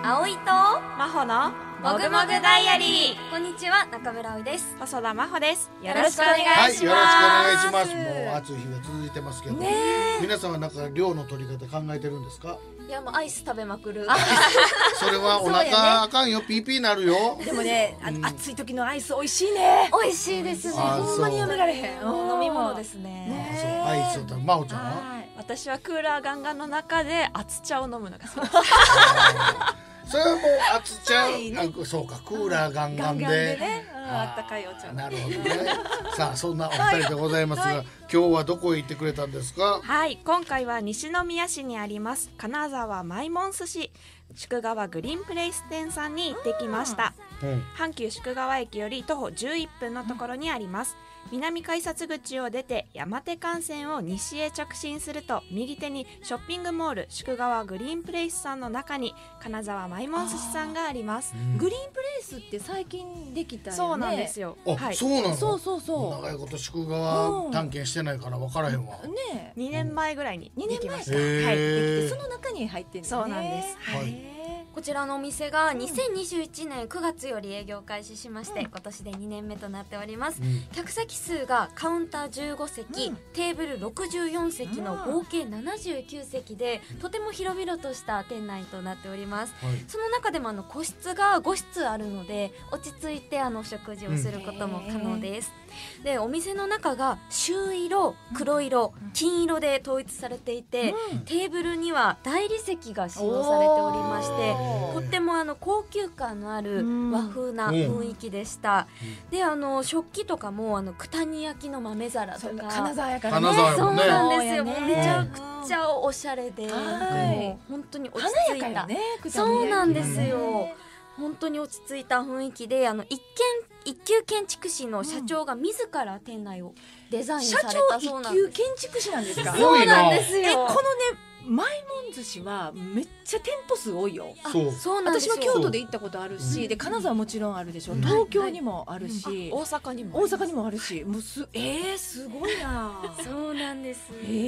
葵と真帆のもぐもぐダイアリー。こんにちは、中村葵です。 細田真帆です。 よろしくお願いします。 はい、よろしくお願いします。もう暑い日が続いてますけど、皆さんはなんか量の取り方考えてるんですか？ いや、もうアイス食べまくる。 それはお腹あかんよ、ピーピーなるよ。 でもね、暑い時のアイス美味しいね。 美味しいですね。 ほんまにやめられへん。 飲み物ですね。 そう、アイスを食べ、真央ちゃんは？ 私はクーラーガンガンの中で熱茶を飲むのが好き。 それはもう熱茶、そうか、クーラーガンガンでね、あったかいお茶。 なるほどね。さあ、そんなお二人でございますが、今日はどこへ行ってくれたんですか？ はい、今回は西宮市にあります金沢マイモン寿司宿川グリーンプレイス店さんに行ってきました。阪急宿川駅より徒歩11分のところにあります。南改札口を出て山手幹線を西へ直進すると、右手にショッピングモール宿川グリーンプレイスさんの中に金沢マイモン寿司さんがあります。 グリーンプレイスって最近できたよね。 そうなんですよ。 あ、そうなの？ そうそうそう。 長いこと宿川探検してないから分からへんわ。 ね、 2年前ぐらいにできました。 はい、できてその中に入ってるんですね。 そうなんです。 はい。 こちらのお店が2021年9月より営業開始しまして、今年で2年目となっております。客席数がカウンター15席、テーブル64席の合計79席で、とても広々とした店内となっております。その中でも個室が5室あるので、落ち着いてお食事をすることも可能です。で、お店の中が朱色、黒色、金色で統一されていて、テーブルには大理石が使用されておりまして、とっても高級感のある和風な雰囲気でした。で、食器とかも九谷焼の豆皿とか、 金沢やからね。 そうなんですよ。めちゃくちゃおしゃれで、本当に落ち着いた。そうなんですよ。本当に落ち着いた雰囲気で、一級建築士の社長が自ら店内をデザインされたそうなんです。 社長一級建築士なんですか？ そうなんですよ。 このね、マイモン寿司はめっちゃ店舗数多いよ。 そうなんですよ。 私は京都で行ったことあるし、で金沢もちろんあるでしょ。東京にもあるし、 大阪にもあるし、もうすごいな。 そうなんです。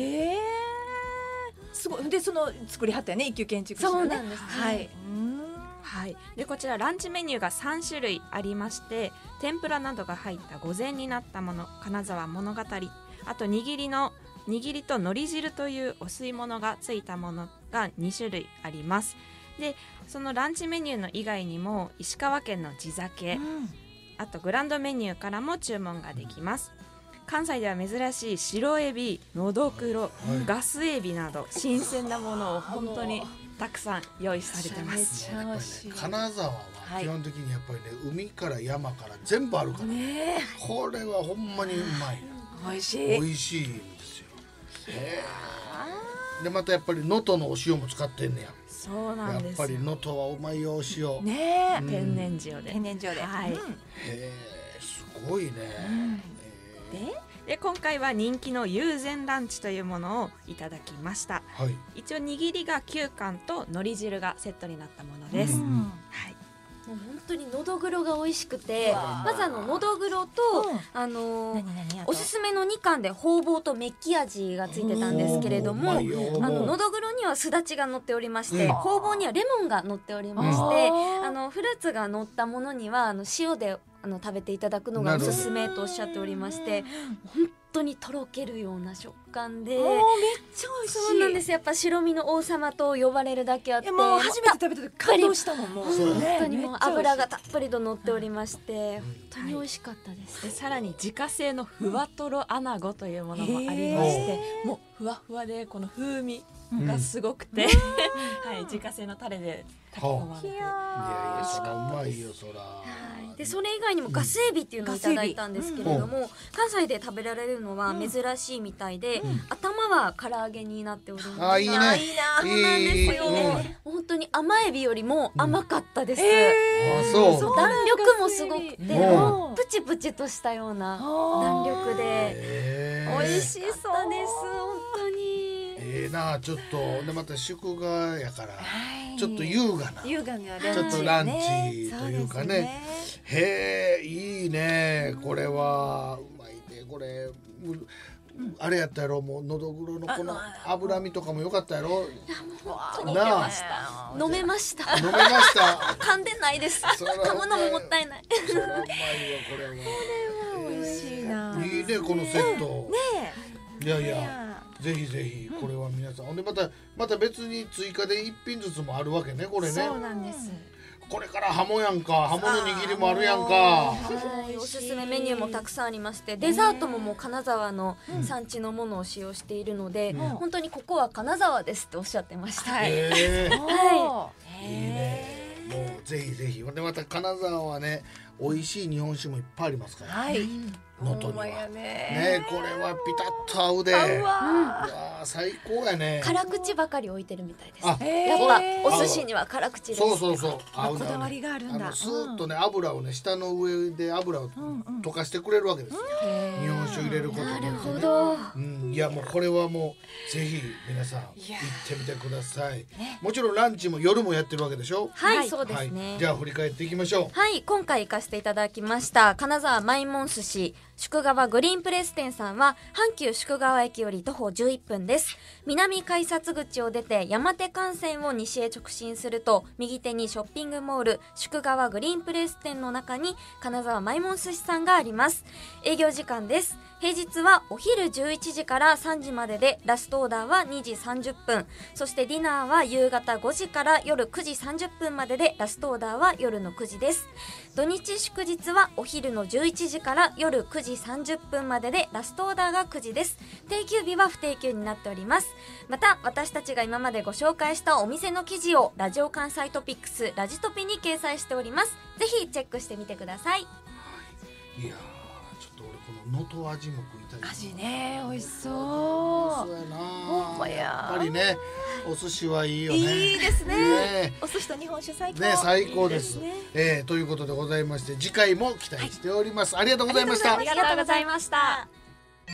すごい。で、その作りはったよね、一級建築士がね。 そうなんです。 はい。 はい、でこちらランチメニューが3種類ありまして、天ぷらなどが入った御膳になったもの、金沢物語、あと握りと海苔汁というお吸い物がついたものが2種類あります。でそのランチメニューの以外にも石川県の地酒、あとグランドメニューからも注文ができます。関西では珍しい白エビ、のどくろ、ガスエビなど新鮮なものを本当にたくさん用意されてます。 金沢は基本的にやっぱりね、海から山から全部あるから、これはほんまにうまい。 美味しい。 美味しいんですよ。でまたやっぱり能登のお塩も使ってんねや。 そうなんです。 やっぱり能登はうまいよ、お塩。 ね、天然塩で。 はい。 すごいね。 で今回は人気の友禅ランチというものをいただきました。一応握りが9貫と海苔汁がセットになったものです。 もう本当にのどぐろが美味しくて、まずのどぐろと、おすすめの2貫でほうぼうとメッキ味がついてたんですけれども、のどぐろにはすだちが乗っておりまして、ほうぼうにはレモンが乗っておりまして、フルーツが乗ったものには塩で食べていただくのがおすすめとおっしゃっておりまして、本当にとろけるような食感で、めっちゃ美味しい。 そうなんです。やっぱ白身の王様と呼ばれるだけあって、 もう初めて食べた時感動したもん。もう本当にもう油がたっぷりと乗っておりまして、本当に美味しかったです。 でさらに自家製のふわとろアナゴというものもありまして、もうふわふわでこの風味がすごくて、自家製のタレで炊き込まれて、 いやそらうまいよ、そら。 でそれ以外にもガスエビっていうのをいただいたんですけれども、関西で食べられるのは珍しいみたいで、頭は唐揚げになっております。 いいね。 そうなんですよ。本当に甘エビよりも甘かったです。弾力もすごくて、プチプチとしたような弾力で美味しそうです。本当に。 ちょっとでまた祝賀やからちょっと優雅なちょっとランチというかね。へえ、いいね。これはうまいね。これあれやったやろ、もうのどぐろのこの脂身とかも良かったやろ。 なあ、飲めました。 飲めました。 噛んでないです。噛むのももったいない。 それはうまいわ、これは。 これは美味しいな。 いいね、このセット。 ねいやいや、ぜひぜひこれは皆さん。ほんでまた別に追加で一品ずつもあるわけね、これね。 そうなんです。 これからハモやんか、ハモの握りもあるやんか。 はい、おすすめメニューもたくさんありまして、デザートももう金沢の産地のものを使用しているので、本当にここは金沢ですっておっしゃってました。はい。 いいね。もうぜひぜひ。でまた金沢はね、美味しい日本酒もいっぱいありますから。 はい。 能登にはね、これはピタッと合うで。うわ、最高やね。 辛口ばかり置いてるみたいです。 あ、 やっぱお寿司には辛口です。 そうそうそう。 こだわりがあるんだ。 スーッとね、油をね、下の上で油を溶かしてくれるわけですよ。日本酒入れることで。なるほど。いやもうこれはもうぜひ皆さん行ってみてください。もちろんランチも夜もやってるわけでしょ。 はい、そうですね。 じゃあ振り返っていきましょう。 はい、今回行かせていただきました金沢マイモン寿司宿川グリーンプレス店さんは阪急宿川駅より徒歩11分です。南改札口を出て山手幹線を西へ直進すると右手にショッピングモール宿川グリーンプレス店の中に金沢マイモン寿司さんがあります。営業時間です。平日はお昼11時から3時までで、ラストオーダーは2時30分、そしてディナーは夕方5時から夜9時30分までで、ラストオーダーは夜の9時です。土日祝日はお昼の11時から夜9時30分までで、ラストオーダーが9時です。定休日は不定休になっております。また私たちが今までご紹介したお店の記事をラジオ関西トピックスラジトピに掲載しております。ぜひチェックしてみてください。 いやちょっと俺この能登味も食いたい。 味ね、美味しそう。 そうやな。 ほんまや。 やっぱりね、お寿司はいいよね。 いいですね。お寿司と日本酒最高。 ね、最高です。ということでございまして、次回も期待しております。ありがとうございました。 ありがとうございました。